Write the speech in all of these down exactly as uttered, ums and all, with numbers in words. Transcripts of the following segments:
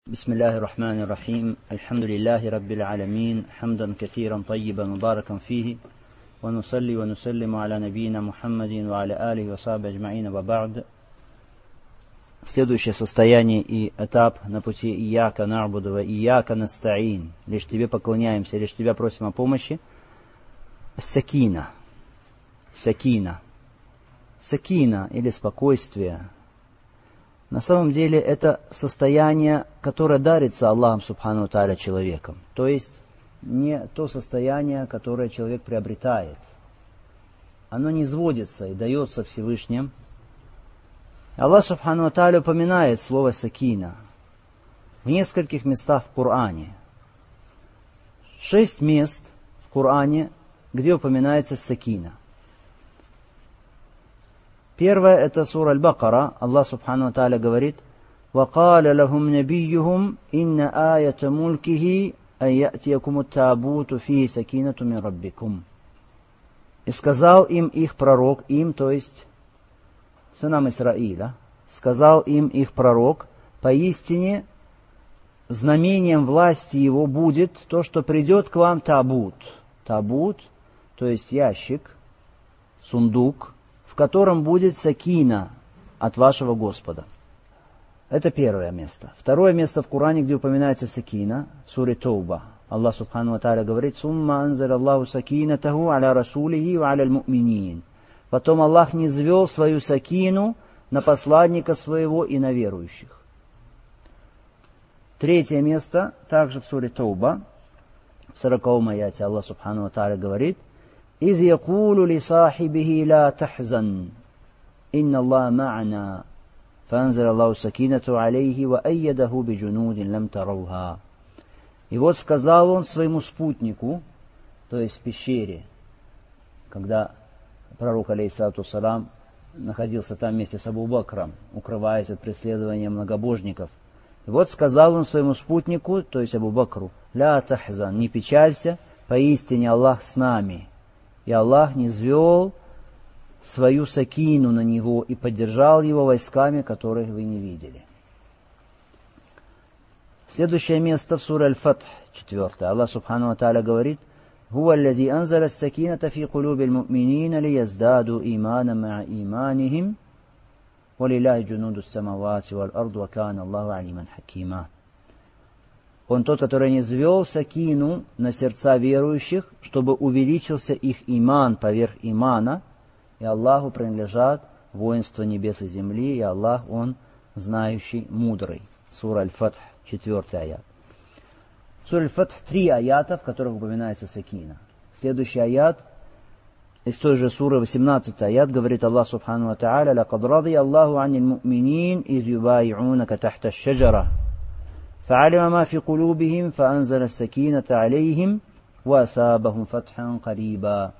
بسم الله الرحمن الرحيم الحمد لله رب العالمين حمدا كثيرا طيبا مباركا فيه ونصلي ونسلم على نبينا محمد وعلى آله وصحبه أجمعين وبعد. Следующее состояние и этап на пути Ияка на'буду ва Ияка наста'ин, лишь тебе поклоняемся, лишь тебя просим о помощи. Сакина. Сакина. Сакина или спокойствие. На самом деле это состояние, которое дарится Аллахом Субхану ва Тааля человеком. То есть не то состояние, которое человек приобретает. Оно не сводится и дается Всевышним. Аллах Субхану ва Тааля упоминает слово «сакина» в нескольких местах в Коране. Шесть мест в Коране, где упоминается «сакина». Первое – это сура Аль-Бакара. Аллах Субхану ва Тааля говорит: وَقَالَ لَهُمْ نَبِيُّهُمْ إِنَّ آيَةَ مُلْكِهِ أَنْ يَأْتِيَكُمُ التَّابُوتُ فِيهِ سَكِينَةٌ مِنْ رَبِّكُمْ. И сказал им их пророк, им, то есть сынам Исраиля, сказал им их пророк: поистине знамением власти его будет то, что придет к вам табут. Табут, то есть ящик, сундук, в котором будет сакина от вашего Господа. Это первое место. Второе место в Коране, где упоминается сакина, в суре Тауба. Аллах Субхану ва Тааля говорит: «Сумма анзаля Аллаху сакинатаху аля расулихи ва аля аль-му'минин». Потом Аллах низвел свою сакину на посланника своего и на верующих. Третье место, также в суре Тауба, в сороковом аяте Аллах Субхану ва Тааля говорит: إذ يقول لصاحبه لا تحزن إن الله معنا فأنزل الله سكينته عليه وأيده بجنود لم تروها. И вот сказал он своему спутнику, то есть в пещере, когда пророк алейхиссалату вассалам находился там вместе с Абу Бакром, укрываясь от преследования многобожников. И вот сказал он своему спутнику, то есть Абу Бакру: «Ля тахзан, не печалься, поистине Аллах с нами». И Аллах низвел свою сакину на него и поддержал его войсками, которых вы не видели. Следующее место в суре Аль-Фатх, четвертое. Аллах Субхану ва Тааля говорит: «Хуа аллази анзаля ас-сакината фи кулуби аль-му'минина лияздаду имана ма'a иманихим, ва лилляхи джунуду ас-самавати валь-арду, ва кана Аллаху алиман хакима». Он тот, который низвел сакину на сердца верующих, чтобы увеличился их иман поверх имана, и Аллаху принадлежат воинство небес и земли, и Аллах, Он знающий, мудрый. Сура Аль-Фатх, четвертый аят. В суре Аль-Фатх три аята, в которых упоминается сакина. Следующий аят из той же суры, восемнадцатый аят, говорит Аллах Субхану ва Тааля: «Лакад радия Аллаху анил му'минин, из юбаи'унака тахта аш-шаджара. فعلم ما في قلوبهم فأنزل السكينة عليهم وأثابهم فتحا قريبا».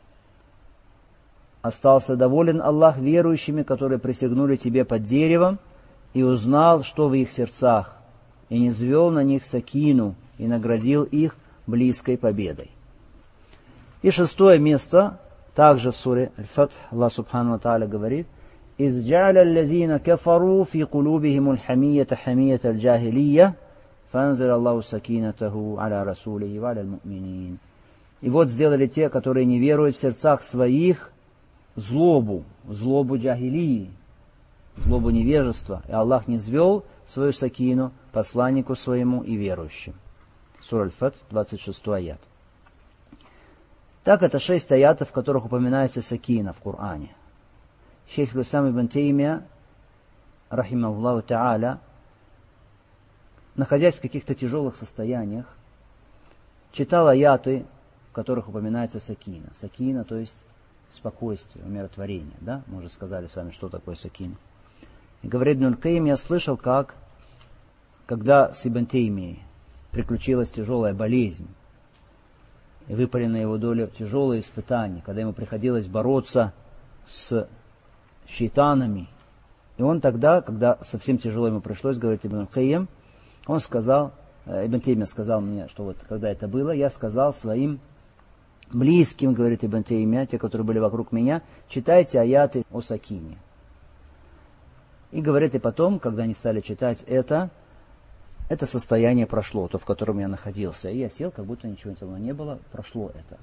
Остался доволен Аллах верующими, которые присягнули тебе под деревом, и узнал, что в их сердцах, и низвел на них сакину, и наградил их близкой победой. И шестое место, также в суре Аль-Фатх, Аллах Субхану ва Тааля говорит: إذ جعل الذين كفروا في قلوبهم الحمية حمية الجاهلية فأنزل الله سكينته على رسوله وعلى المؤمنين. И вот сделали те, которые не веруют, в сердцах своих злобу, злобу джахилии, злобу невежества, и Аллах низвел свою сакину посланнику своему и верующим. Сура Аль-Фатх, двадцать шестой аят. Так, это шесть аятов, в которых упоминается сакина в Коране. Шейх Аль-Ислам ибн Таймия, рахимахуллаху та'аля, находясь в каких-то тяжелых состояниях, читал аяты, в которых упоминается сакина. Сакина, то есть спокойствие, умиротворение. Да? Мы уже сказали с вами, что такое сакина. И говорит Ибн Аль-Каим: я слышал, как, когда с Ибн Таймией приключилась тяжелая болезнь, и выпали на его долю тяжелые испытания, когда ему приходилось бороться с шейтанами. И он тогда, когда совсем тяжело ему пришлось, говорит Ибн Аль-Каим, он сказал, Ибн Таймия сказал мне, что вот когда это было, я сказал своим близким, говорит Ибн Таймия, те, которые были вокруг меня, читайте аяты о сакине. И говорит, и потом, когда они стали читать это, это состояние прошло, то, в котором я находился. И я сел, как будто ничего не было, прошло это.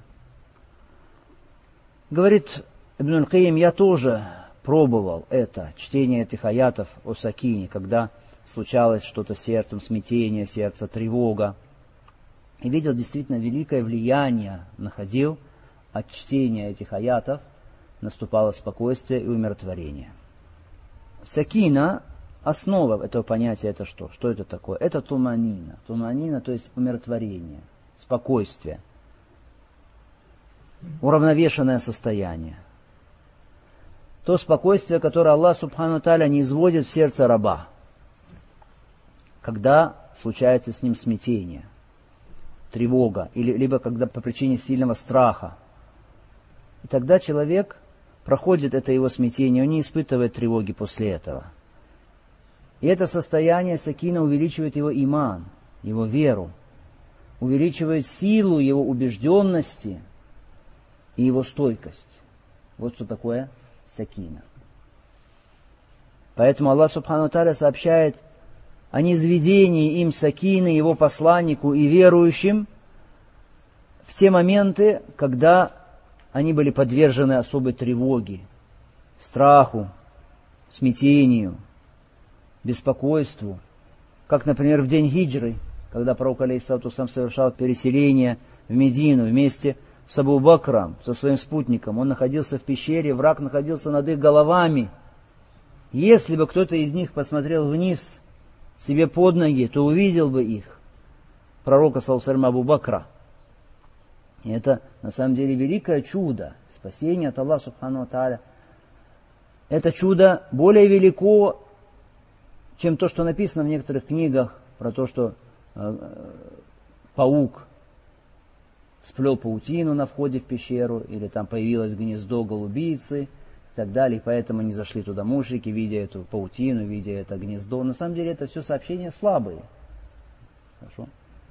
Говорит Ибн аль-Кайим, я тоже пробовал это, чтение этих аятов о сакине, когда случалось что-то с сердцем, смятение сердца, тревога. И видел действительно великое влияние, находил от чтения этих аятов, наступало спокойствие и умиротворение. Сакина, основа этого понятия, это что? Что это такое? Это туманина. Туманина, то есть умиротворение, спокойствие, уравновешенное состояние. То спокойствие, которое Аллах Субхану Тааля не изводит в сердце раба, когда случается с ним смятение, тревога, или, либо когда по причине сильного страха. И тогда человек проходит это его смятение, он не испытывает тревоги после этого. И это состояние сакина увеличивает его иман, его веру, увеличивает силу его убежденности и его стойкость. Вот что такое сакина. Поэтому Аллах Субхану Тааля сообщает о низведении им сакины, его посланнику и верующим в те моменты, когда они были подвержены особой тревоге, страху, смятению, беспокойству. Как, например, в день хиджры, когда пророк алейхиссалату вассалям совершал переселение в Медину вместе с Абу Бакром, со своим спутником. Он находился в пещере, враг находился над их головами. Если бы кто-то из них посмотрел вниз себе под ноги, то увидел бы их, пророка саллаллаху алейхи Абу Бакра. И это на самом деле великое чудо, спасение от Аллаха Субхану ва Тааля. Это чудо более велико, чем то, что написано в некоторых книгах, про то, что э, паук сплел паутину на входе в пещеру, или там появилось гнездо голубицы и так далее, и поэтому не зашли туда мушрики, видя эту паутину, видя это гнездо. На самом деле это все сообщения слабые. Хорошо?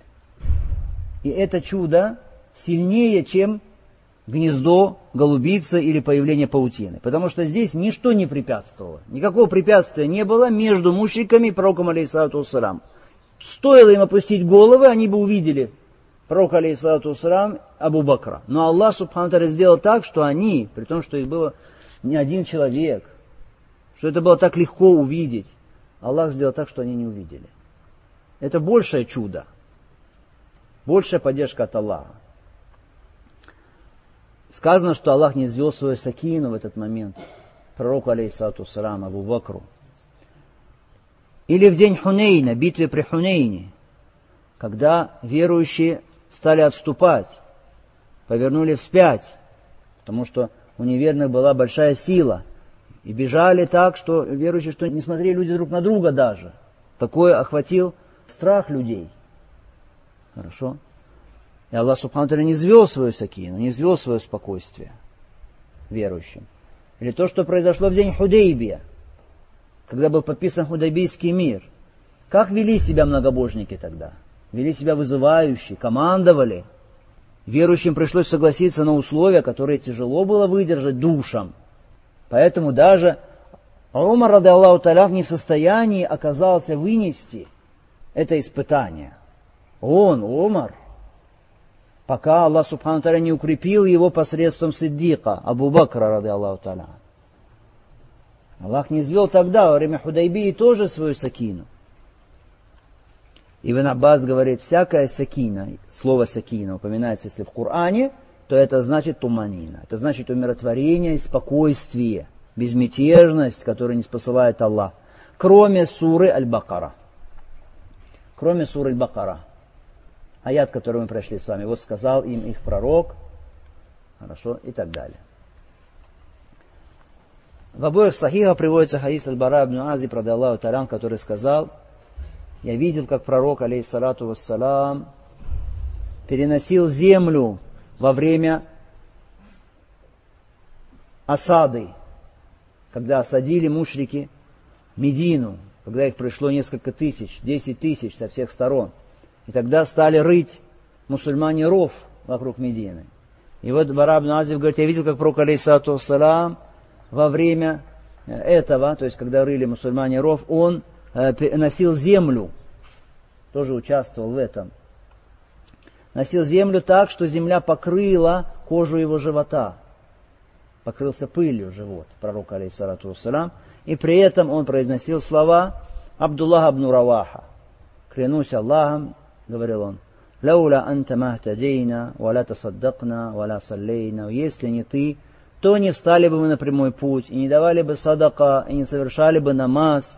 И это чудо сильнее, чем гнездо голубицы или появление паутины. Потому что здесь ничто не препятствовало. Никакого препятствия не было между мушриками и пророком алейхиссалату вассалям. Стоило им опустить головы, они бы увидели пророка алейхиссалату вассалям Абу Бакра. Но Аллах Субхану Тааля сделал так, что они, при том, что их было не один человек, что это было так легко увидеть, Аллах сделал так, что они не увидели. Это большее чудо. Большая поддержка от Аллаха. Сказано, что Аллах не низвел свою сакину в этот момент пророку алейхиссалату вассалям Абу Бакру. Или в день Хунейна, битве при Хунейне, когда верующие стали отступать, повернули вспять, потому что у неверных была большая сила, и бежали так, что верующие, что не смотрели люди друг на друга даже. Такой охватил страх людей. Хорошо? И Аллах Субхану Тааля не низвел свою сакину, не низвел свое спокойствие верующим. Или то, что произошло в день Худейбия, когда был подписан Худайбийский мир. Как вели себя многобожники тогда? Вели себя вызывающе, командовали. Верующим пришлось согласиться на условия, которые тяжело было выдержать душам. Поэтому даже Умар, ради Аллаху Тааля, не в состоянии оказался вынести это испытание. Он, Умар, пока Аллах Субхану Тааля не укрепил его посредством Сиддика, Абу Бакра, ради Аллаху Тааля. Аллах не низвел тогда, во время Худайбии, тоже свою сакину. Ибн Аббас говорит, всякая сакина, слово сакина упоминается, если в Коране, то это значит туманина. Это значит умиротворение и спокойствие, безмятежность, которую не спосылает Аллах. Кроме суры Аль-Бакара. Кроме суры Аль-Бакара. Аят, который мы прошли с вами. Вот сказал им их пророк. Хорошо, и так далее. В обоих сахихах приводится хадис Аль-Бара ибн Азиб, ради Аллаху Тааля, который сказал, я видел, как пророк, алейхиссалату вассалам, переносил землю во время осады, когда осадили мушрики Медину, когда их пришло несколько тысяч, десять тысяч со всех сторон. И тогда стали рыть мусульмане ров вокруг Медины. И вот Бара ибн Азиб говорит, я видел, как пророк, алейхиссалату вассалам, во время этого, то есть когда рыли мусульмане ров, он носил землю тоже участвовал в этом, носил землю так, что земля покрыла кожу его живота. Покрылся пылью живот пророка, алейхиссалату вассалям, и при этом он произносил слова Абдуллаха ибн Раваха. «Клянусь Аллахом», говорил он, «Лауля анта махтадейна, валя тасаддакна, валя саллейна». Если не ты, то не встали бы мы на прямой путь, и не давали бы садака, и не совершали бы намаз.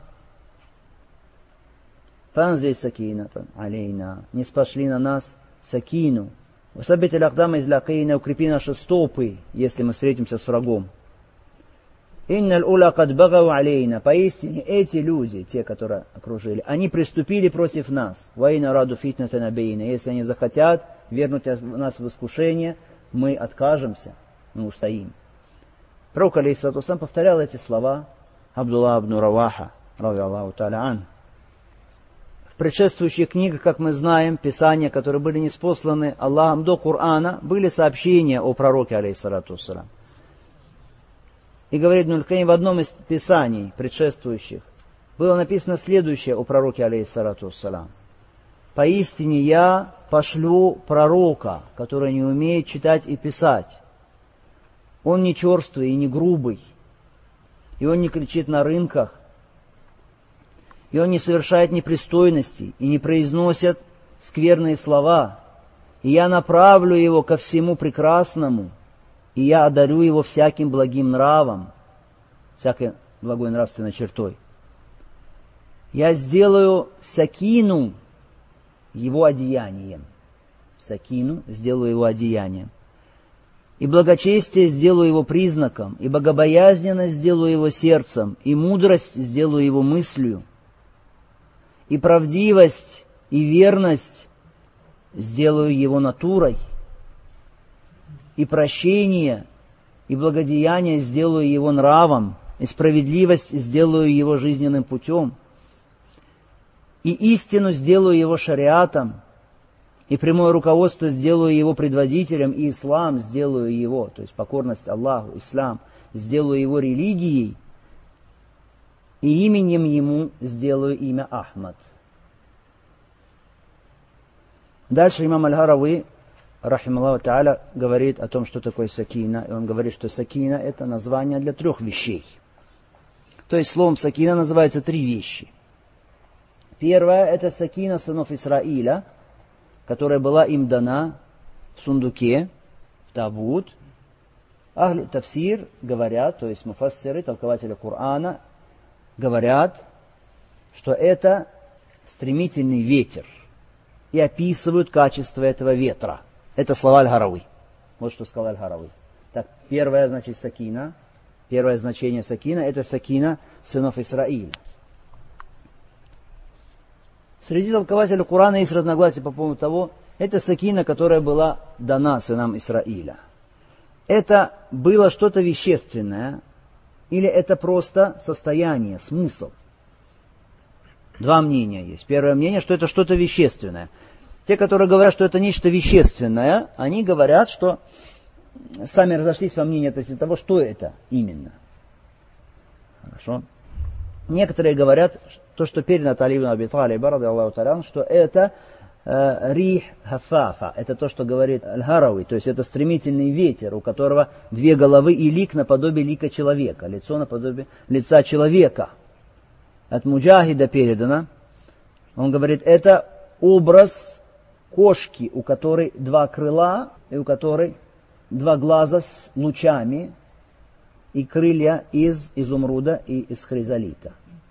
Фанзи сакинатан алейна. Не спошли на нас сакину. Усаббит аль-агдама из лакейна. Укрепи наши стопы, если мы встретимся с врагом. Инналь ула кад багау алейна. Поистине эти люди, те, которые окружили, они приступили против нас. Вайна раду фитната набейна. Если они захотят вернуть нас в искушение, мы откажемся, мы устоим. Пророк, алейхиссалату вассалям, повторял эти слова Абдуллах ибн Раваха, ради Аллаху та'аля ан. В предшествующих книгах, как мы знаем, писания, которые были ниспосланы Аллахом до Корана, были сообщения о пророке, алейхиссалату вассалям. И говорит Ибн аль-Каим, в одном из писаний предшествующих было написано следующее о пророке, алейхиссалату вассалям. «Поистине я пошлю пророка, который не умеет читать и писать. Он не черствый и не грубый, и он не кричит на рынках, и он не совершает непристойностей, и не произносит скверные слова. И я направлю его ко всему прекрасному, и я одарю его всяким благим нравом, всякой благой нравственной чертой. Я сделаю сакину его одеянием. Сакину сделаю его одеянием. И благочестие сделаю его признаком, и богобоязненность сделаю его сердцем, и мудрость сделаю его мыслью, и правдивость, и верность сделаю его натурой, и прощение, и благодеяние сделаю его нравом, и справедливость сделаю его жизненным путем, и истину сделаю его шариатом, и прямое руководство сделаю его предводителем, и ислам сделаю его, то есть покорность Аллаху, ислам, сделаю его религией, и именем ему сделаю имя Ахмад. Дальше имам Аль-Харави, рахималлаху та'аля, говорит о том, что такое сакина. И он говорит, что сакина — это название для трех вещей. То есть словом сакина называются три вещи. Первое — это сакина сынов Исраиля, которая была им дана в сундуке, в табут. Ахлю тафсир говорят, то есть муфассиры, толкователи Корана, говорят, что это стремительный ветер, и описывают качество этого ветра. Это слова Аль-Харави. Вот что сказал Аль-Харави. Так, первое, значит, сакина. Первое значение сакина — это сакина сынов Исраиля. Среди толкователей Корана есть разногласия по поводу того, это сакина, которая была дана сынам Исраиля. Это было что-то вещественное, или это просто состояние, смысл? Два мнения есть. Первое мнение, что это что-то вещественное. Те, которые говорят, что это нечто вещественное, они говорят, что сами разошлись во мнении относительно того, что это именно. Хорошо. Некоторые говорят, то, что передано от Али ибн Аби Талиба, ради Аллаху та'аля, что это э, рих хафафа, это то, что говорит Аль-Харави, то есть это стремительный ветер, у которого две головы и лик наподобие лика человека, лицо наподобие лица человека. От Муджахида передано, он говорит, это образ кошки, у которой два крыла, и у которой два глаза с лучами, и крылья из изумруда и из хризолита.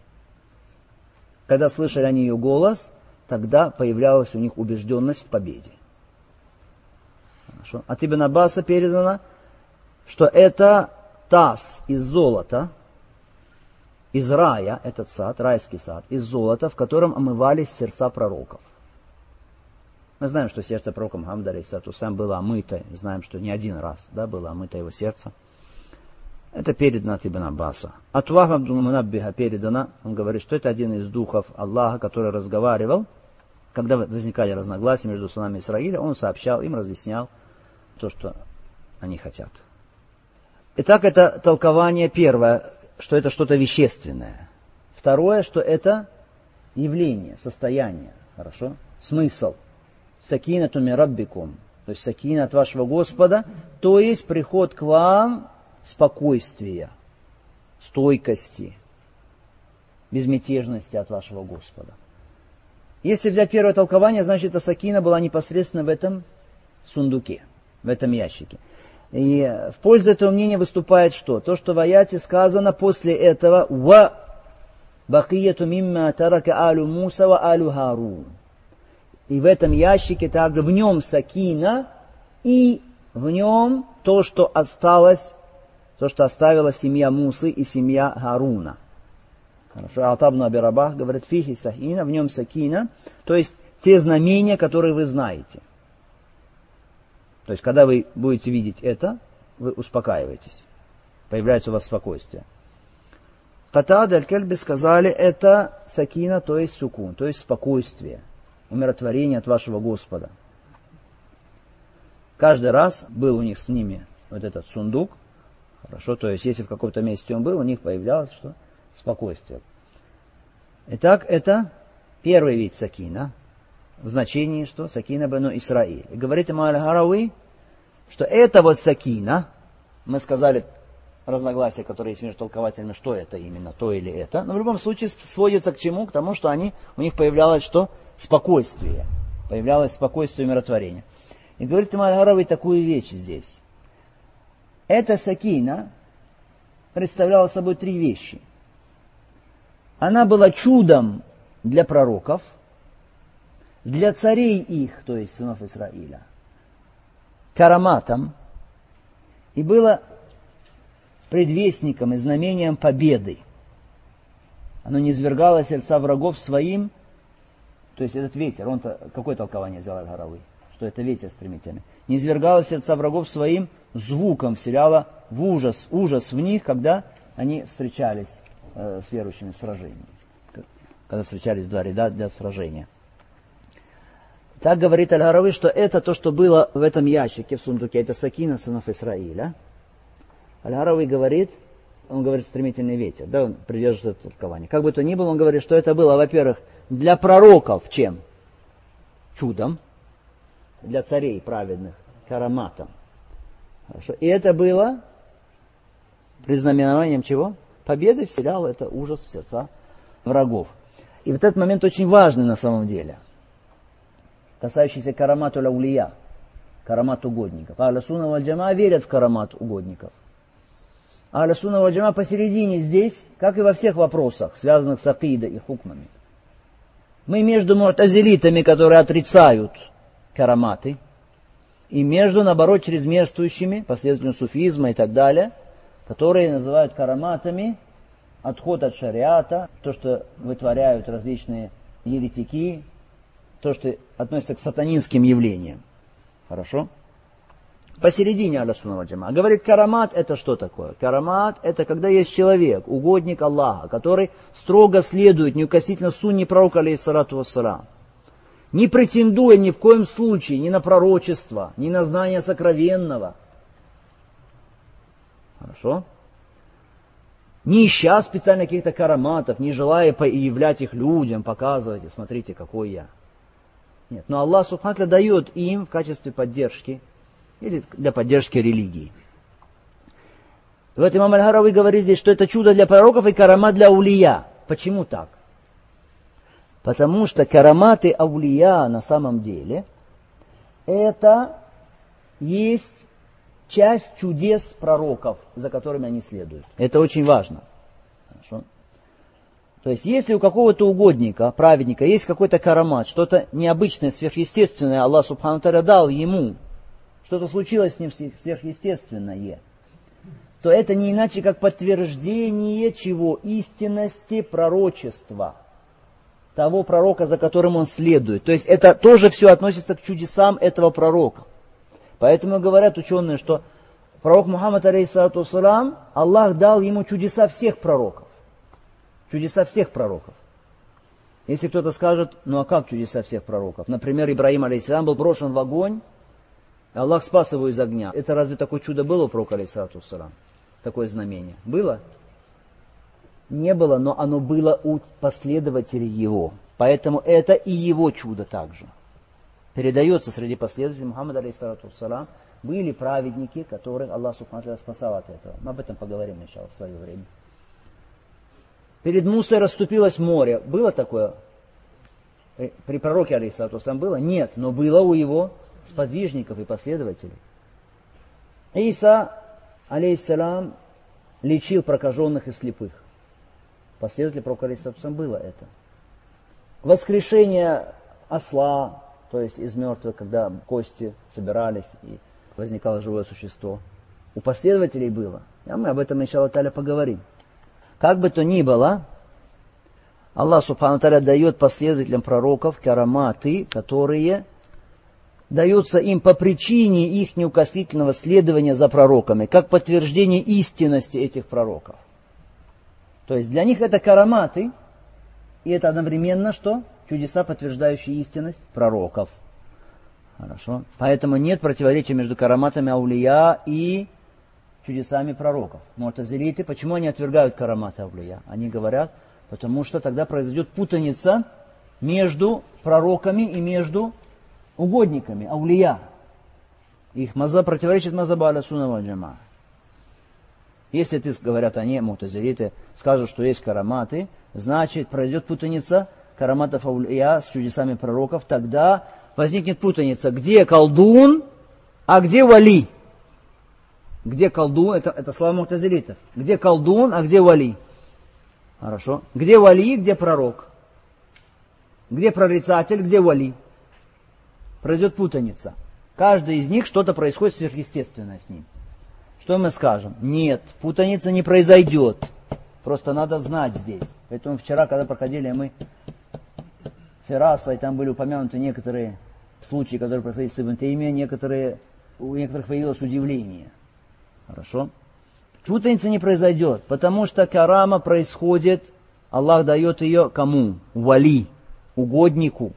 Когда слышали они ее голос, тогда появлялась у них убежденность в победе. Хорошо. От Ибн Аббаса передано, что это таз из золота, из рая, этот сад, райский сад, из золота, в котором омывались сердца пророков. Мы знаем, что сердце пророка Мухаммада, алейхиссалату вассалям, было омыто, знаем, что не один раз, да, было омыто его сердце. Это передано от Ибн Аббаса. От Вахба ибн Мунаббиха передано, он говорит, что это один из духов Аллаха, который разговаривал, когда возникали разногласия между сынами Исраиля, он сообщал им, разъяснял то, что они хотят. Итак, это толкование первое, что это что-то вещественное. Второе, что это явление, состояние. Хорошо? Смысл. Сакинату мин раббикум. То есть сакина от вашего Господа, то есть приход к вам спокойствия, стойкости, безмятежности от вашего Господа. Если взять первое толкование, значит, эта сакина была непосредственно в этом сундуке, в этом ящике. И в пользу этого мнения выступает что? То, что в аяте сказано после этого «Ва бакияту мимма тарака алю Муса ва алю Харун». И в этом ящике также в нем сакина, и в нем то, что осталось, то, что оставила семья Мусы и семья Харуна. Хорошо, Ата ибн Аби Рабах говорит, фихи сакина, в нем сакина, то есть те знамения, которые вы знаете. То есть, когда вы будете видеть это, вы успокаиваетесь. Появляется у вас спокойствие. Катада аль-Кальби сказали, это сакина, то есть сукун, то есть спокойствие. Умиротворение от вашего Господа. Каждый раз был у них с ними вот этот сундук. Хорошо, то есть если в каком-то месте он был, у них появлялось что? Спокойствие. Итак, это первый вид сакина. В значении, что сакина бену Исраиль. И говорит имам аль-Харауи, что это вот сакина, мы сказали разногласия, которые есть между толкователями, что это именно, то или это. Но в любом случае сводится к чему? К тому, что они, у них появлялось что? Спокойствие. Появлялось спокойствие и умиротворение. И говорит имам аль-Харауи такую вещь здесь. Эта сакина представляла собой три вещи. Она была чудом для пророков, для царей их, то есть сынов Израиля, караматом, и было предвестником и знамением победы. Оно низвергало сердца врагов своим, то есть этот ветер, он-то, какое толкование взял аль-Харауи? Что это ветер стремительный. Низвергало сердца врагов своим звуком, вселяло в ужас, ужас в них, когда они встречались э, с верующими в сражении. Когда встречались два ряда для сражения. Так говорит аль-Харауи, что это то, что было в этом ящике, в сундуке, это сакина сынов Исраиля. Аль-Харауи говорит, он говорит стремительный ветер, да, он придерживается этого толкования. Как бы то ни было, он говорит, что это было, во-первых, для пророков чем? Чудом. Для царей праведных караматом. Хорошо. И это было предзнаменованием чего? Победы вселяло это ужас в сердца врагов. И вот этот момент очень важный на самом деле, касающийся карамату ля-улия, карамат угодников. Ахлю сунна валь джамаа верят в карамат угодников. Ахлю сунна валь джамаа посередине здесь, как и во всех вопросах, связанных с акидой и хукмами. Мы между му'тазилитами, которые отрицают караматы, и между, наоборот, чрезмерствующими, последователями суфизма и так далее, которые называют караматами отход от шариата, то, что вытворяют различные еретики, то, что относится к сатанинским явлениям. Хорошо? Посередине Ахлю сунна валь джамаа. Говорит, карамат это что такое? Карамат это когда есть человек, угодник Аллаха, который строго следует неукоснительно сунне пророка, алейхиссалату вассалам, не претендуя ни в коем случае ни на пророчество, ни на знание сокровенного. Хорошо? Не ища специально каких-то караматов, не желая являть их людям, показывать, смотрите, какой я. Нет, но Аллах субхану ва тааля дает им в качестве поддержки или для поддержки религии. Вот имам аль-Харауи говорит здесь, что это чудо для пророков и карамат для аулия. Почему так? Потому что караматы аулия на самом деле это есть часть чудес пророков, за которыми они следуют. Это очень важно. Хорошо? То есть, если у какого-то угодника, праведника, есть какой-то карамат, что-то необычное, сверхъестественное, Аллах субхану ва тааля дал ему, что-то случилось с ним сверхъестественное, то это не иначе, как подтверждение чего? Истинности пророчества. Того пророка, за которым он следует. То есть это тоже все относится к чудесам этого пророка. Поэтому говорят ученые, что пророк Мухаммад, алейхиссалату вассалам, Аллах дал ему чудеса всех пророков. Чудеса всех пророков. Если кто-то скажет, ну а как чудеса всех пророков? Например, Ибрахим, алейхиссалам, был брошен в огонь, и Аллах спас его из огня. Это разве такое чудо было у пророка, алейхиссалату вассалам? Такое знамение. Было? Не было, но оно было у последователей его. Поэтому это и его чудо также. Передается среди последователей Мухаммада, алейхиссалату вассалам, были праведники, которых Аллах субхану ва тааля спасал от этого. Мы об этом поговорим, иншаллах, в свое время. Перед Мусой расступилось море. Было такое? При пророке, алейхиссалату вассалам, было? Нет, но было у его сподвижников и последователей. Иса, алейхиссалам, лечил прокаженных и слепых. Последователей пророка, алейхиссалату вассалам, было это. Воскрешение осла, то есть из мертвых, когда кости собирались и возникало живое существо. У последователей было. А мы об этом, иншаллах тааля, поговорим. Как бы то ни было, Аллах субхану ва тааля дает последователям пророков караматы, которые даются им по причине их неукоснительного следования за пророками, как подтверждение истинности этих пророков. То есть для них это караматы, и это одновременно что? Чудеса, подтверждающие истинность пророков. Хорошо. Поэтому нет противоречия между караматами аулия и чудесами пророков. Му'тазилиты, почему они отвергают караматы аулия? Они говорят, потому что тогда произойдет путаница между пророками и между угодниками, аулия. Их мазхаб противоречит мазхабу ахля сунна валь джамаа. Если ты, говорят они, му'тазилиты, скажут, что есть караматы, значит произойдет путаница караматов аулия с чудесами пророков, тогда возникнет путаница, где колдун, а где вали. Где колдун, это, это слова му'тазилитов. Где колдун, а где вали. Хорошо. Где вали, где пророк. Где прорицатель, где вали. Произойдет путаница. Каждый из них что-то происходит сверхъестественное с ним. Что мы скажем? Нет, путаница не произойдет. Просто надо знать здесь. Поэтому вчера, когда проходили мы Фираса, и там были упомянуты некоторые случаи, которые происходили с Ибн Таймией, некоторые, у некоторых появилось удивление. Хорошо? Путаница не произойдет, потому что карама происходит, Аллах дает ее кому? Вали, угоднику.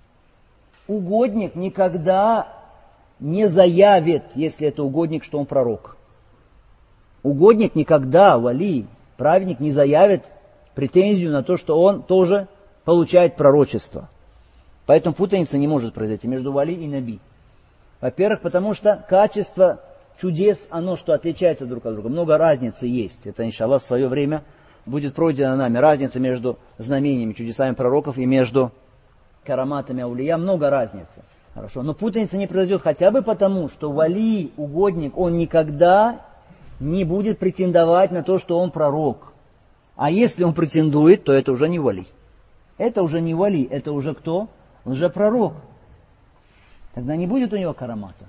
Угодник никогда не заявит, если это угодник, что он пророк. Угодник никогда, вали, праведник не заявит претензию на то, что он тоже получает пророчество. Поэтому путаница не может произойти между вали и наби. Во-первых, потому что качество чудес, оно что отличается друг от друга. Много разницы есть. Это, иншаллах, в свое время будет пройдена нами. Разница между знамениями, чудесами пророков и между караматами аулия. Много разницы. Хорошо. Но путаница не произойдет хотя бы потому, что вали, угодник, он никогда не будет претендовать на то, что он пророк. А если он претендует, то это уже не вали. Это уже не вали, это уже кто? Он же пророк. Тогда не будет у него карамата.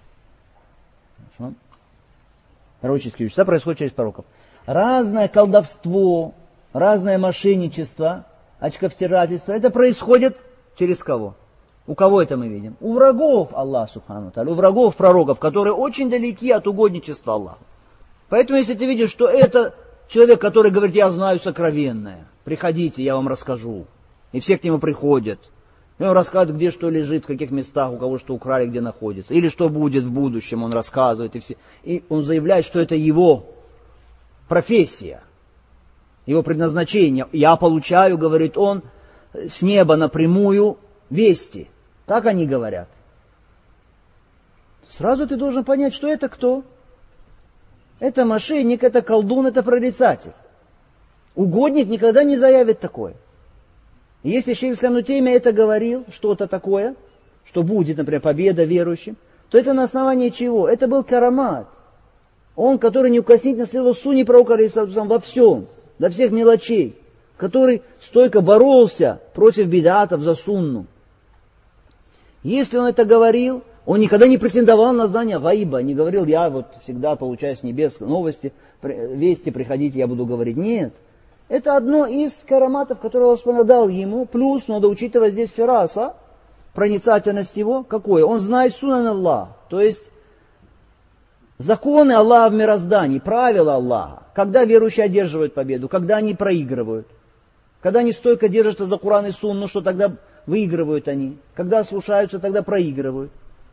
Хорошо? Пророческие чудеса происходят через пророков. Разное колдовство, разное мошенничество, очковтирательство, это происходит через кого? У кого это мы видим? У врагов Аллаха субхану ва тааля, у врагов пророков, которые очень далеки от угодничества Аллаха. Поэтому, если ты видишь, что это человек, который говорит, я знаю сокровенное, приходите, я вам расскажу. И все к нему приходят. И он рассказывает, где что лежит, в каких местах, у кого что украли, где находится. Или что будет в будущем, он рассказывает. И, все. И он заявляет, что это его профессия, его предназначение. Я получаю, говорит он, с неба напрямую вести. Так они говорят. Сразу ты должен понять, что это кто? Это мошенник, это колдун, это прорицатель. Угодник никогда не заявит такое. И если шейх ислам ибн Таймия это говорил, что-то такое, что будет, например, победа верующим, то это на основании чего? Это был карамат. Он, который неукоснительно следовал сунне пророка, алейхиссалату во всем, до всех мелочей, который стойко боролся против бидатов за сунну. Если он это говорил, он никогда не претендовал на знание гайба, не говорил, я вот всегда получаю с небес новости, вести, приходите, я буду говорить. Нет. Это одно из караматов, которые Аллах дал ему, плюс надо учитывать здесь фираса, проницательность его, какое? Он знает сунан Аллах, то есть законы Аллаха в мироздании, правила Аллаха, когда верующие одерживают победу, когда они проигрывают, когда они стойко держатся за Куран и Сунну, что тогда выигрывают они, когда слушаются, тогда проигрывают.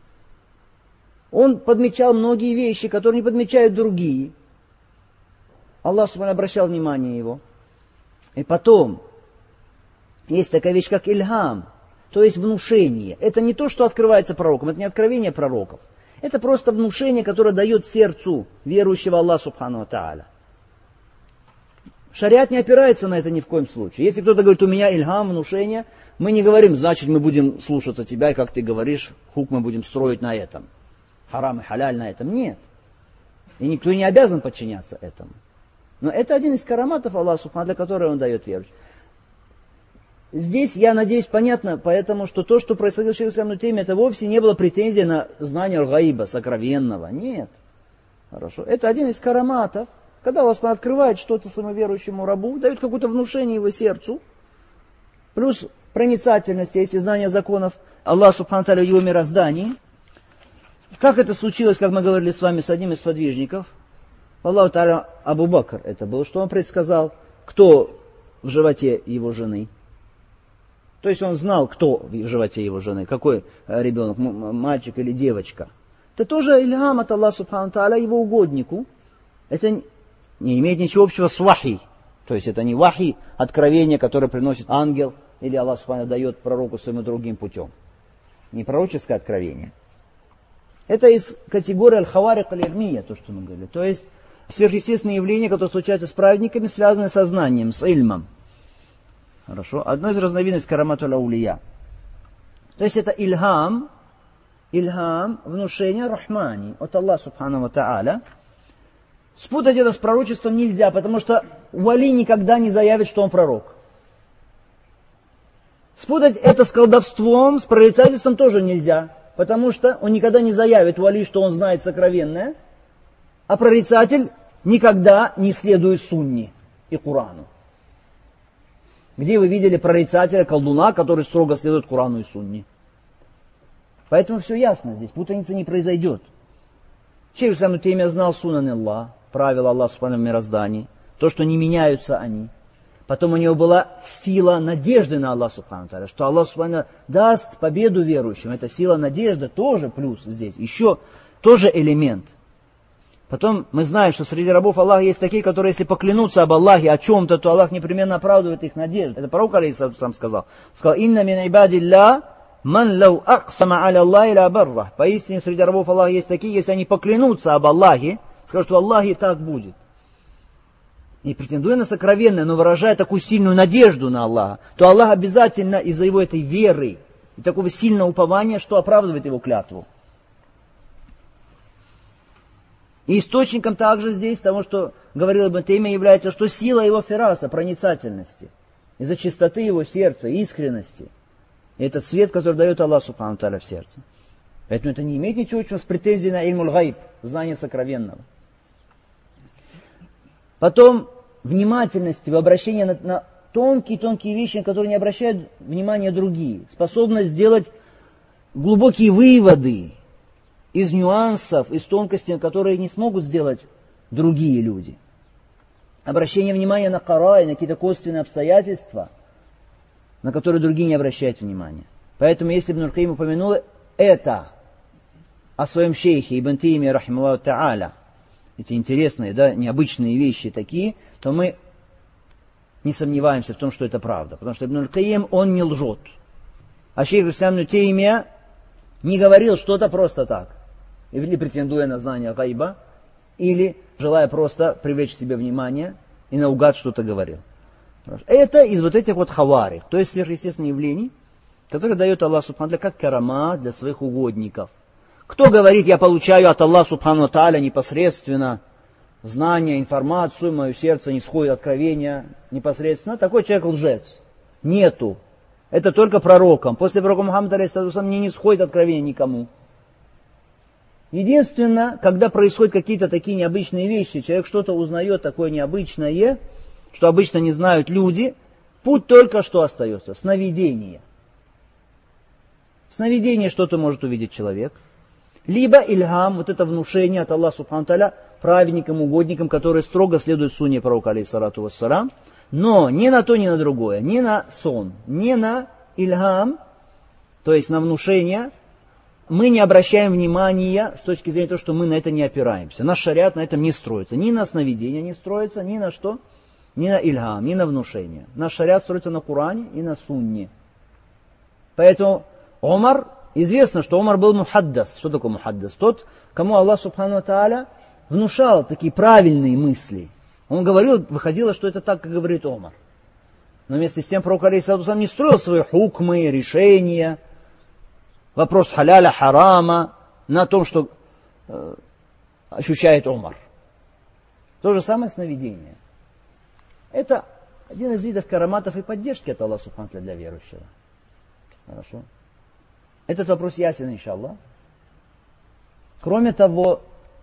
Он подмечал многие вещи, которые не подмечают другие. Аллах субхану обращал внимание его. И потом, есть такая вещь, как ильхам, то есть внушение. Это не то, что открывается пророком, это не откровение пророков. Это просто внушение, которое дает сердцу верующего Аллаха Субхану ва Тааля. Шариат не опирается на это ни в коем случае. Если кто-то говорит, у меня ильхам, внушение, мы не говорим, значит мы будем слушаться тебя, и как ты говоришь, хук мы будем строить на этом. Харам и халяль на этом. Нет. И никто не обязан подчиняться этому. Но это один из караматов Аллаха Субхану, для которого он дает веру. Здесь, я надеюсь, понятно, поэтому что то, что происходило в Шейху Ибн Теймия, это вовсе не было претензия на знание аль-гаиба, сокровенного. Нет. Хорошо. Это один из караматов. Когда Аллах Субхану открывает что-то своему верующему рабу, дает какое-то внушение его сердцу, плюс проницательность, есть и знание законов Аллаха Субхану Тааля в его мироздании. Как это случилось, как мы говорили с вами, с одним из подвижников? Аллаху Тааля Абу Бакр это было, что он предсказал, кто в животе его жены. То есть он знал, кто в животе его жены, какой ребенок, мальчик или девочка. Это тоже ильхам от Аллаха Субхану Тааля его угоднику. Это не имеет ничего общего с вахи. То есть это не вахи, откровение, которое приносит ангел, или Аллах Субхану дает пророку своему другим путем. Не пророческое откровение. Это из категории аль-хаварик аль-ирмия, то, что мы говорили. То есть сверхъестественные явления, которые случаются с праведниками, связаны со знанием, с ильмом. Хорошо. Одно из разновидностей караматуль аулия. То есть это ильхам, ильхам, внушение рахмани от Аллаха Субхану ва Тааля. Спутать это с пророчеством нельзя, потому что вали никогда не заявит, что он пророк. Спутать это с колдовством, с прорицательством тоже нельзя, потому что он никогда не заявит вали, что он знает сокровенное, а прорицатель никогда не следует сунне и Курану. Где вы видели прорицателя, колдуна, который строго следует Курану и сунне? Поэтому все ясно здесь, путаница не произойдет. Шейх Ибн Теймия знал сунан Аллах, правила Аллаха Субхану в мироздании, то, что не меняются они. Потом у него была сила надежды на Аллаха Субхану, что Аллах Субхану даст победу верующим. Это сила надежды тоже плюс здесь, еще тоже элемент. Потом мы знаем, что среди рабов Аллаха есть такие, которые, если поклянутся об Аллахе о чем-то, то Аллах непременно оправдывает их надежду. Это пророк алейхиссалям сам сказал. Сказал, «Инна мин ибадилля ман лау аксама аля Аллахи ля барра». Поистине среди рабов Аллаха есть такие, если они поклянутся об Аллахе, скажут, что Аллахе так будет. Не претендуя на сокровенное, но выражая такую сильную надежду на Аллаха, то Аллах обязательно из-за его этой веры и такого сильного упования, что оправдывает его клятву. И источником также здесь того, что говорил Ибн Теймия, является, что сила его фираса, проницательности, из-за чистоты его сердца, искренности. И это свет, который дает Аллах Субхану Тааля в сердце. Поэтому это не имеет ничего общего с претензией на ильмуль гайб, знание сокровенного. Потом внимательность в обращении на, на тонкие-тонкие вещи, на которые не обращают внимания другие. Способность сделать глубокие выводы из нюансов, из тонкостей, которые не смогут сделать другие люди. Обращение внимания на карай, на какие-то косвенные обстоятельства, на которые другие не обращают внимания. Поэтому, если Ибн Аль-Каим упомянул это о своем шейхе Ибн Теймия, рахималлаху та'аля, эти интересные, да, необычные вещи такие, то мы не сомневаемся в том, что это правда. Потому что Ибн Аль-Каим, он не лжет. А шейх Ибн Теймия не говорил что-то просто так. Или претендуя на знание гайба, или желая просто привлечь к себе внимание и наугад что-то говорил. Это из вот этих вот хавари, то есть сверхъестественных явлений, которые дает Аллах Субхану Тааля как карама для своих угодников. Кто говорит, я получаю от Аллаха Субхану Тааля непосредственно знание, информацию, мое сердце не сходит откровения непосредственно, такой человек лжец. Нету. Это только пророкам. После пророка Мухаммада алейхиссалям не сходит откровение никому. Единственное, когда происходят какие-то такие необычные вещи, человек что-то узнает такое необычное, что обычно не знают люди, путь только что остается. Сновидение. Сновидение что-то может увидеть человек. Либо ильхам, вот это внушение от Аллаха Субхану Тааля праведникам, угодникам, которые строго следуют сунне пророка алейхиссалату вассалам, но ни на то, ни на другое, ни на сон, ни на ильхам, то есть на внушение, мы не обращаем внимания с точки зрения того, что мы на это не опираемся. Наш шариат на этом не строится. Ни на сновидение не строится, ни на что. ни на ильхам, ни на внушение. Наш шариат строится на Коране и на сунне. Поэтому Умар, известно, что Умар был мухаддас. Что такое мухаддас? Тот, кому Аллах субхану ва тааля внушал такие правильные мысли. Он говорил, выходило, что это так, как говорит Умар. Но вместе с тем пророк алейхиссалату вассалям не строил свои хукмы, решения, вопрос халяля, харама на том, что э, ощущает Умар. То же самое сновидение. Это один из видов караматов и поддержки от Аллаха субхану ва тааля для верующего. Хорошо. Этот вопрос ясен, иншаллах. Кроме того,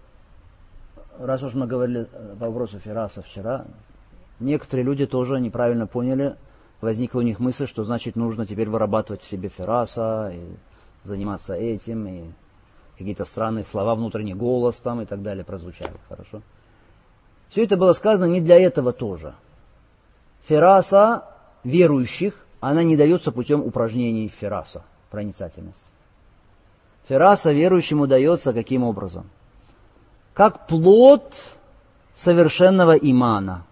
раз уж мы говорили по вопросу фираса вчера, некоторые люди тоже неправильно поняли, возникла у них мысль, что значит нужно теперь вырабатывать в себе фираса, и заниматься этим, и какие-то странные слова, внутренний голос там и так далее прозвучали. Хорошо. Все это было сказано не для этого тоже. Фираса верующих, она не дается путем упражнений фираса, проницательности. Фираса верующему дается каким образом? Как плод совершенного имана.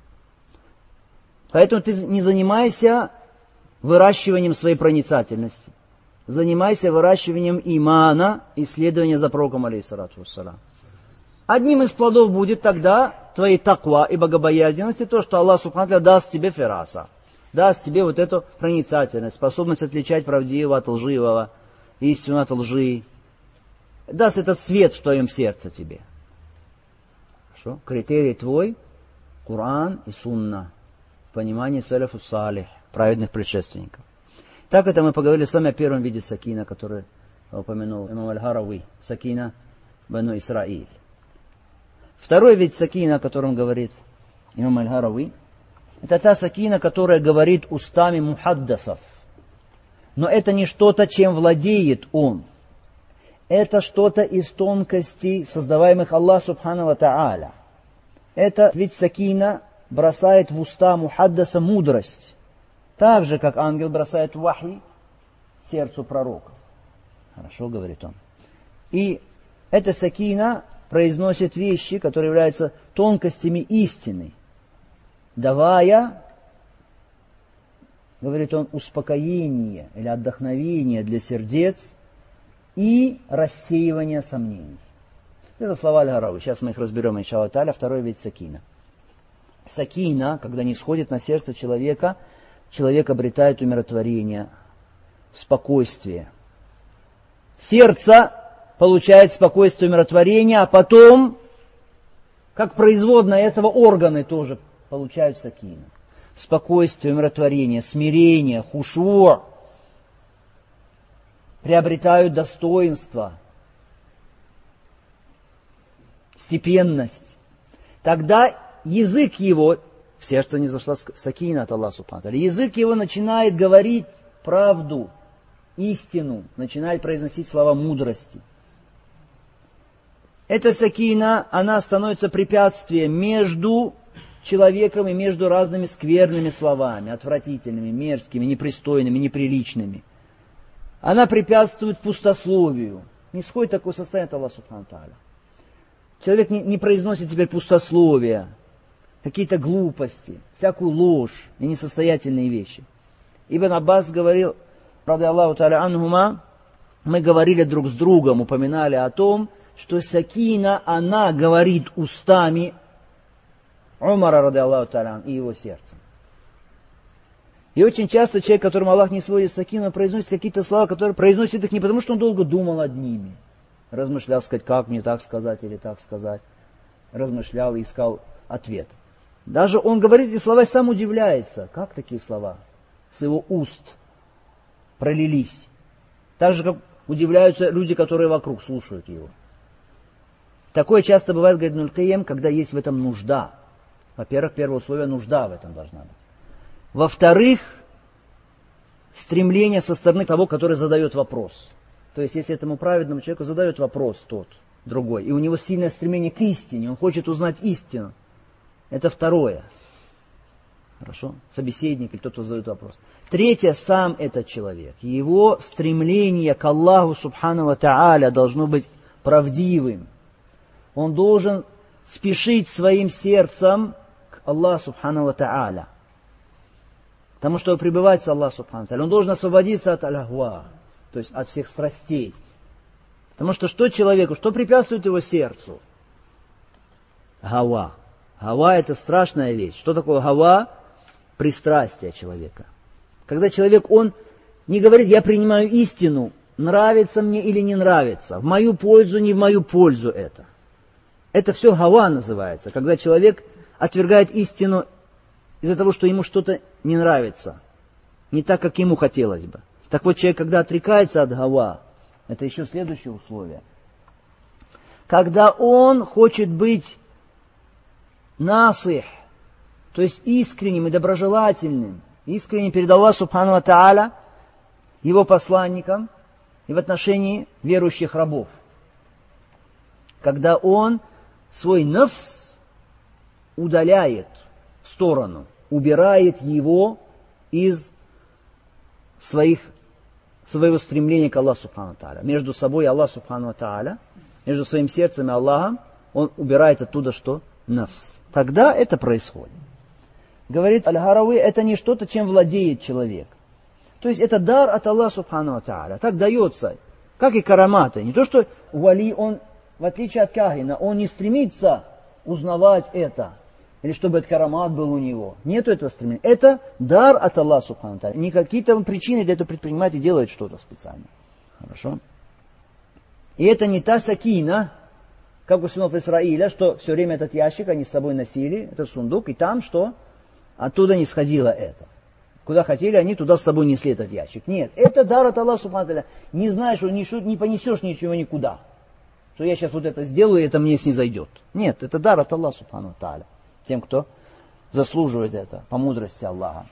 Поэтому ты не занимайся выращиванием своей проницательности. Занимайся выращиванием имана, исследования за пророком алейхиссалату вассалям. Одним из плодов будет тогда твоей таква и богобоязненности, то, что Аллах субхану ва тааля даст тебе фираса. Даст тебе вот эту проницательность, способность отличать правдивого от лживого, истину от лжи. Даст этот свет в твоем сердце тебе. Хорошо? Критерий твой — Коран и Сунна. В понимании салафу салих, праведных предшественников. Так это мы поговорили с вами о первом виде сакина, который упомянул имам Аль-Харави. Сакина Бану Исраиль. Второй вид сакина, о котором говорит имам Аль-Харави, это та сакина, которая говорит устами мухаддасов. Но это не что-то, чем владеет он. Это что-то из тонкостей, создаваемых Аллах субхану ва тааля. Это вид сакина бросает в уста мухаддаса мудрость. Так же, как ангел бросает вахи сердцу пророков. Хорошо, говорит он. И эта сакина произносит вещи, которые являются тонкостями истины, давая, говорит он, успокоение или отдохновение для сердец и рассеивание сомнений. Это слова Аль-Харави. Сейчас мы их разберем, иншаллах тааля. Второй вид сакина. Сакина, когда не сходит на сердце человека, человек обретает умиротворение, спокойствие. Сердце получает спокойствие, умиротворение, а потом, как производная этого, органы тоже получают сакину. Спокойствие, умиротворение, смирение, хушур, приобретают достоинство, степенность. Тогда язык его, в сердце не зашла сакина от Аллаха субхану ва тааля, язык его начинает говорить правду, истину, начинает произносить слова мудрости. Эта сакина, она становится препятствием между человеком и между разными скверными словами, отвратительными, мерзкими, непристойными, неприличными. Она препятствует пустословию. Не сходит такое состояние от Аллаха субхану ва тааля. Человек не, не произносит теперь пустословия, какие-то глупости, всякую ложь и несостоятельные вещи. Ибн Аббас говорил, ради Аллаху тааля анхума, мы говорили друг с другом, упоминали о том, что сакина, она говорит устами Умара, ради Аллаху тааля, и его сердцем. И очень часто человек, которому Аллах не сводит сакину, произносит какие-то слова, которые произносит их не потому, что он долго думал над ними, размышлял, сказать, как мне так сказать или так сказать, размышлял и искал ответ. Даже он говорит эти слова и сам удивляется, как такие слова с его уст пролились. Так же, как удивляются люди, которые вокруг слушают его. Такое часто бывает, говорит Ибн аль-Кайим, когда есть в этом нужда. Во-первых, первое условие, нужда в этом должна быть. Во-вторых, стремление со стороны того, который задает вопрос. То есть, если этому праведному человеку задает вопрос тот, другой, и у него сильное стремление к истине, он хочет узнать истину, это второе. Хорошо? Собеседник или тот, кто задает вопрос. Третье, сам этот человек. Его стремление к Аллаху субхану ва тааля должно быть правдивым. Он должен спешить своим сердцем к Аллах Субхану ва Тааля. Потому что пребывает с Аллахом Субхану ва Тааля. Он должен освободиться от аль-ахва, то есть от всех страстей. Потому что что человеку, что препятствует его сердцу? Гава. Гава — это страшная вещь. Что такое гава? Пристрастие человека. Когда человек, он не говорит: я принимаю истину, нравится мне или не нравится, в мою пользу, не в мою пользу это. Это все гава называется, когда человек отвергает истину из-за того, что ему что-то не нравится, не так, как ему хотелось бы. Так вот, человек, когда отрекается от гава, это еще следующее условие. Когда он хочет быть насих, то есть искренним и доброжелательным, искренне перед Аллахом Субхану ва Тааля, его посланником и в отношении верующих рабов. Когда он свой нафс удаляет в сторону, убирает его из своих, своего стремления к Аллаху Субхану ва Тааля. Между собой и Аллахом Субхану ва Тааля, между своим сердцем и Аллахом, он убирает оттуда что? Нафс. Тогда это происходит. Говорит Аль-Харави, это не что-то, чем владеет человек. То есть это дар от Аллаха Субхану ва Тааля. Так дается, как и караматы. Не то, что вали, он, в отличие от кахина, он не стремится узнавать это, или чтобы этот карамат был у него. Нету этого стремления. Это дар от Аллаха Субхану ва Тааля. Не какие-то причины для этого предпринимает и делает что-то специально. Хорошо? И это не та сакина, как у сынов Исраиля, что все время этот ящик они с собой носили, этот сундук, и там что? Оттуда не сходило это. Куда хотели, они туда с собой несли этот ящик. Нет, это дар от Аллаха Субхану ва Тааля. Не знаешь, не понесешь ничего никуда. Что я сейчас вот это сделаю, и это мне снизойдет. Нет, это дар от Аллаха Субхану ва Тааля. Тем, кто заслуживает это, по мудрости Аллаха.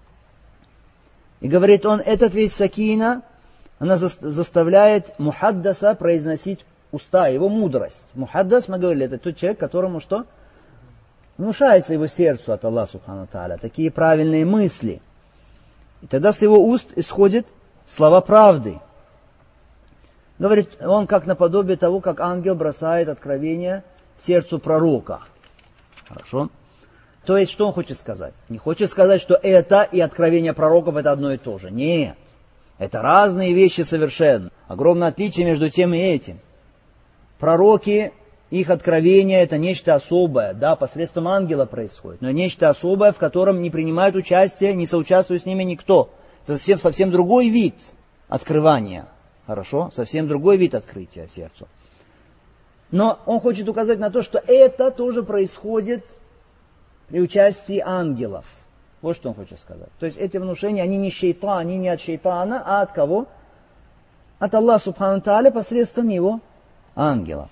И говорит он, этот весь сакина, она заставляет мухаддаса произносить уста, его мудрость. Мухаддас, мы говорили, это тот человек, которому что? Внушается его сердцу от Аллаха Субхану ва Тааля такие правильные мысли. И тогда с его уст исходят слова правды. Говорит, он как наподобие того, как ангел бросает откровение сердцу пророка. Хорошо? То есть, что он хочет сказать? Не хочет сказать, что это и откровение пророков это одно и то же. Нет. Это разные вещи совершенно. Огромное отличие между тем и этим. Пророки, их откровение это нечто особое. Да, посредством ангела происходит. Но нечто особое, в котором не принимает участие, не соучаствует с ними никто. Это совсем, совсем другой вид открывания. Хорошо? Совсем другой вид открытия сердцу. Но он хочет указать на то, что это тоже происходит при участии ангелов. Вот что он хочет сказать. То есть эти внушения, они не шейтан, они не от шейтана, а от кого? От Аллаха Субхану ва Тааля посредством его ангелов.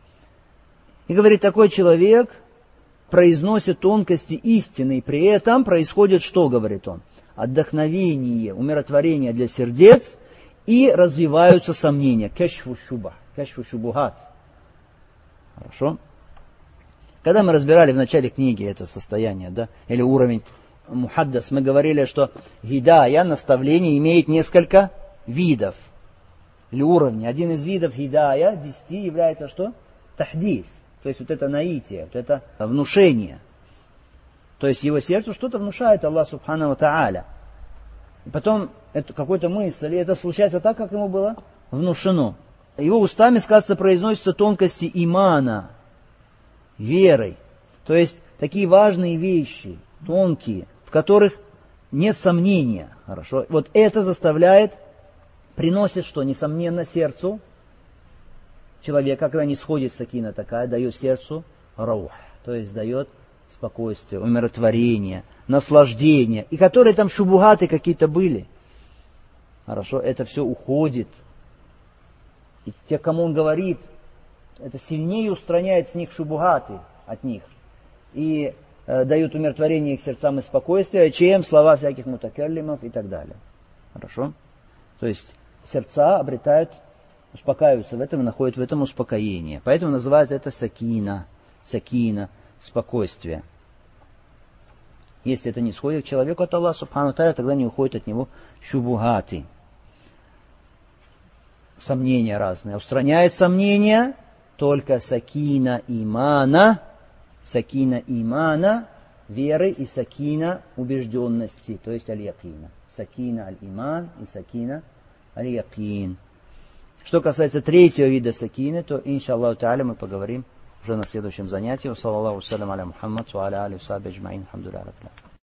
И говорит, такой человек произносит тонкости истины, и при этом происходит что, говорит он? Отдохновение, умиротворение для сердец, и развиваются сомнения. Кешфу шуба, кешфу шубухат. Хорошо? Когда мы разбирали в начале книги это состояние, да, или уровень мухаддас, мы говорили, что гидая, наставление, имеет несколько видов или уровней. Один из видов гидая, десяти, является что? Тахдис. То есть вот это наитие, вот это внушение. То есть его сердцу что-то внушает Аллах Субхану ва Тааля. И потом это какой-то мысль, и это случается так, как ему было внушено. Его устами, сказано, произносятся тонкости имана, верой. То есть такие важные вещи, тонкие, в которых нет сомнения. Хорошо. Вот это заставляет, приносит что? Несомненно, сердцу человека, когда не сходит сакина такая, дает сердцу раух. То есть дает спокойствие, умиротворение, наслаждение. И которые там шубухаты какие-то были. Хорошо. Это все уходит. И те, кому он говорит, это сильнее устраняет с них шубухаты от них. И э, дают умиротворение их сердцам и спокойствие, чем слова всяких мутакаллимов и так далее. Хорошо? То есть сердца обретают, успокаиваются в этом и находят в этом успокоение. Поэтому называется это сакина. Сакина. Спокойствие. Если это не сходит к человеку от Аллаха Субхану ва Тааля, тогда не уходит от него шубухаты. Сомнения разные. Устраняет сомнения только сакина имана, сакина имана, веры, и сакина убежденности, то есть аль-якина. Сакина аль-иман и сакина аль-якин. Что касается третьего вида сакины, то, иншаллаху та'аля, мы поговорим уже на следующем занятии. Саллаллаху салям аля Мухаммад, ва аля али ва сахби аджмаин. Алхамдулиллахи.